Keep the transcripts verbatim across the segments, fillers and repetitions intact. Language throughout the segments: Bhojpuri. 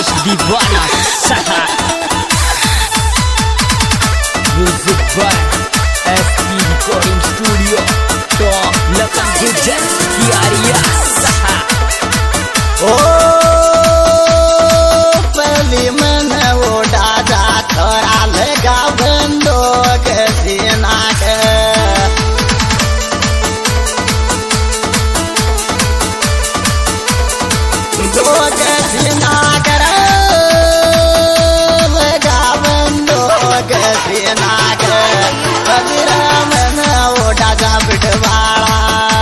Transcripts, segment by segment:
राकेश दीवाना सहा music by SP recording studio तो लखन गुजर कियारिया सहा ओ पहली मन वो डाजा थोड़ा लगा बंदो के सीना के दो के सीना कर लगा बंदो के सीना के कबीरा मन वो डाजा बिठवाड़ा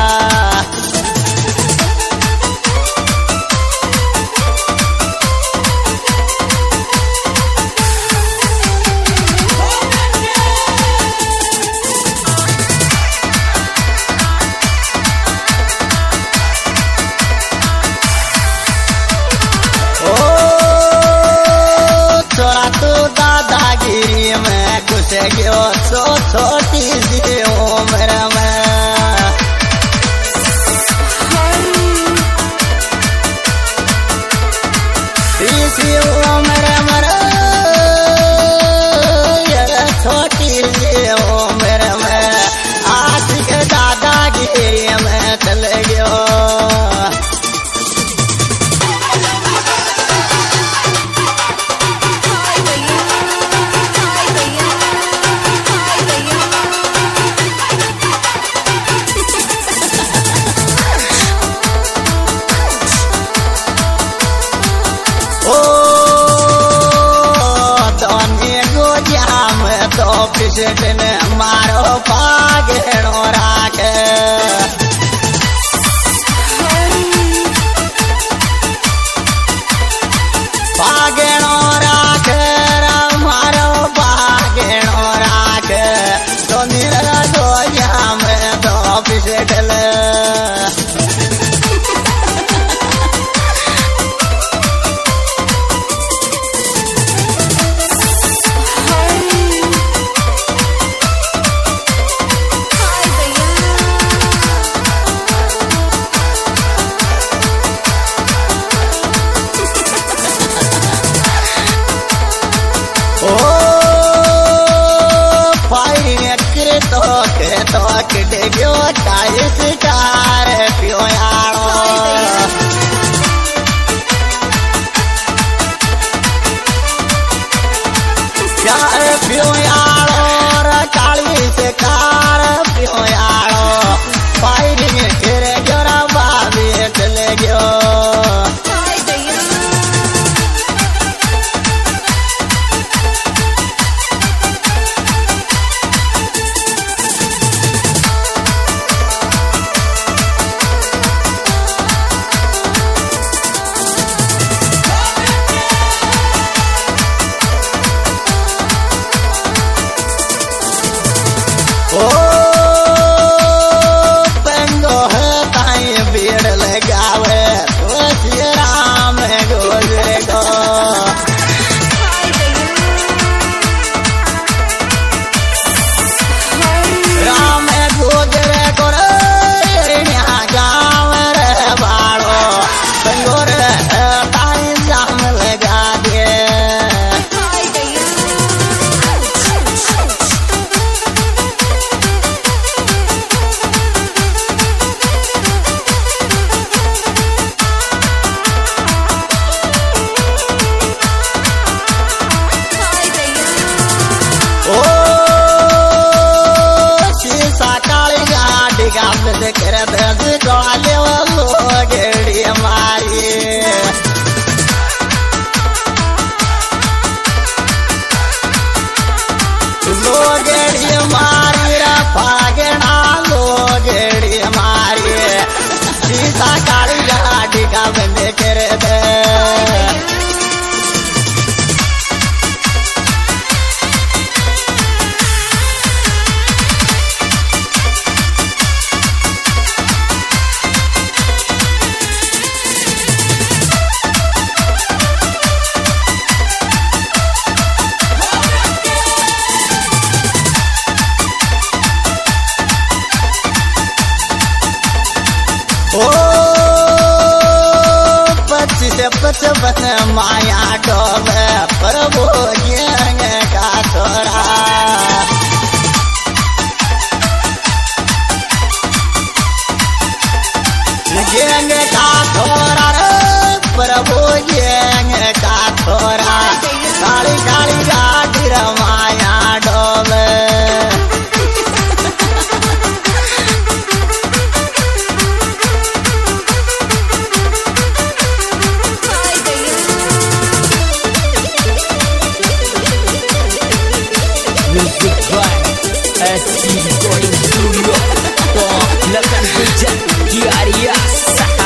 दादागिरी में घुस गयो सो छोटी सी उम्र में इसी उम्र में छोटी सी उम्र में आशिक दादागिरी में चल गयो तो पिछड़ ने मारो पागेणो राखे पागेणो राखे मारो पागेणो राखे तो निरा दो जाम तो पिछड़ तो किडो टाइस कार पियो यारो प्यार पियो यारो काली से कार पियो यारो फायरिंग गिरे जोरा बाबी चले गयो ओ पंगो है ताई भीड़ लगावे तो श्री राम गुजरे गो राम गुजरे गो रे गाँव रे बाड़ो पंगो रे ताई जाम लगा दे कर दस गाले वालो गेड़ी मारी लो गेड़ी मारी रा फागना लो गेड़ी मारी सीता काली गाड़ी का बंद कर दे बन माया डोले प्रभु गेंग का छोरा गेंग का छोरा रे प्रभु गेंग का छोरा काली काली गाड़ी रे माया डोले Music by S P Recording Studio to lakan hujan di area Saha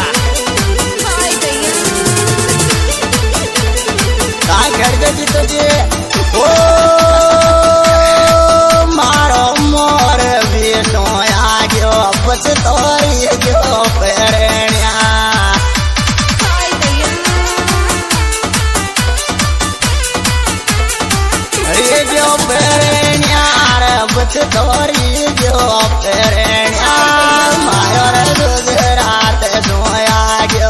काय करते जी तुझे ओ मारो मोर भी सोया गयो बस तोरी गयो पेरण्या रे जो पेरण्या रे बस तोरी गयो पेरण्या मारो रे गुजरात सोया गयो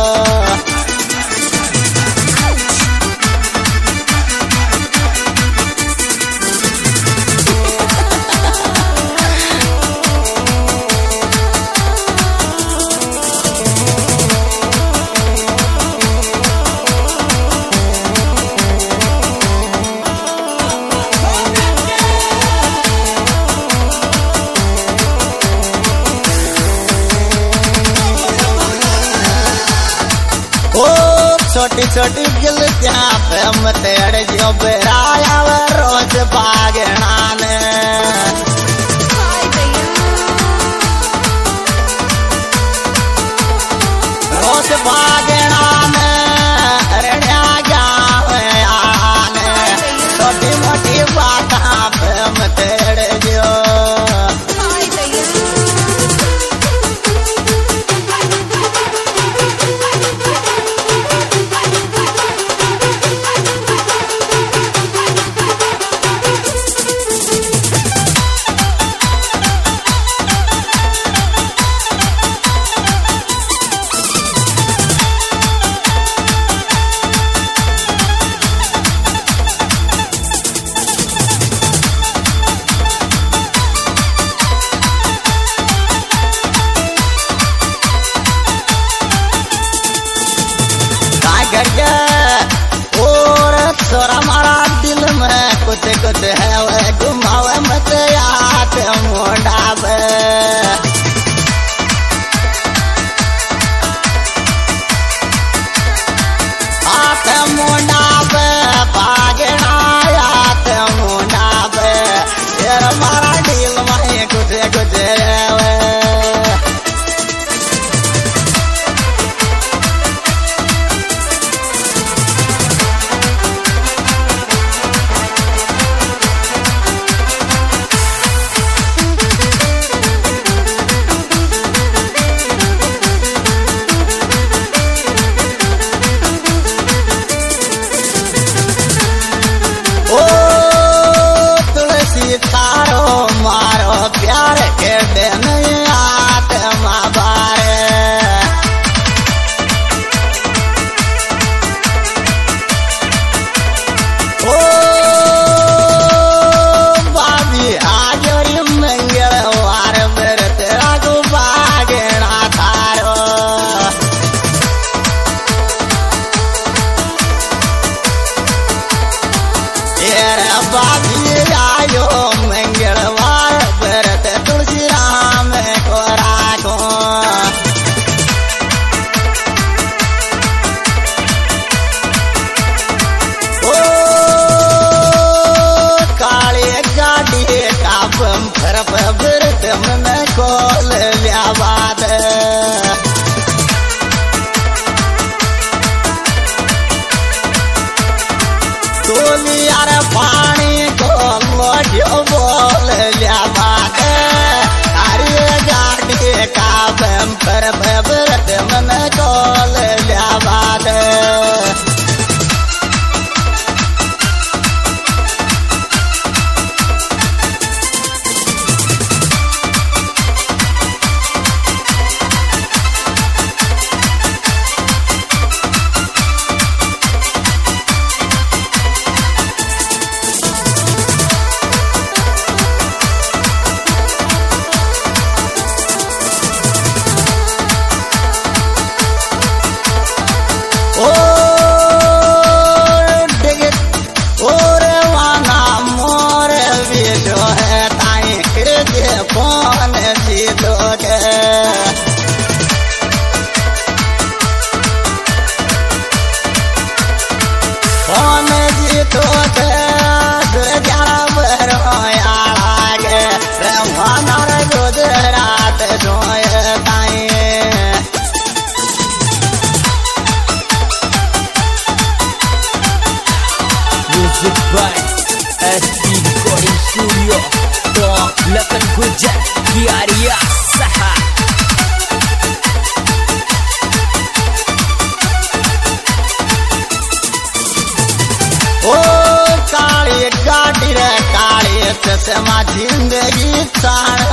छोटी छोटी गिलतियां पे मतेड़ जो बेराया वे रोज भागना ने रोज भागना ने रण्या जावे आने छोटी मोटी बातां पे मतेड़ जो छोरा मारा दिल में कुछ कुछ है वे घुमावे मत याद मोड़ा पे हाथ मोड़ा पे भागना याद मोड़ा पे तेरा मारा दिल में कुछ कुछ है वे मारो प्यार के दिन आत्मा बारे ओ बाबी हाजरी मंगलवार मेरे तेरा को भागना थारो तेरा बाबी आयो मंगलवार व्रत तुलसी राम को राखो ओ काले गाड़ी का बम्फर पर व्रत में खोल लिया बात तोलियार पानी को लोटियो बोल लिया बात अरे गाड़ी का बम्पर व्रत में खोल लिया बात गुजर कियारिया सहा ओ काली गाड़ी रे काली चश्मा जिंदगी चाण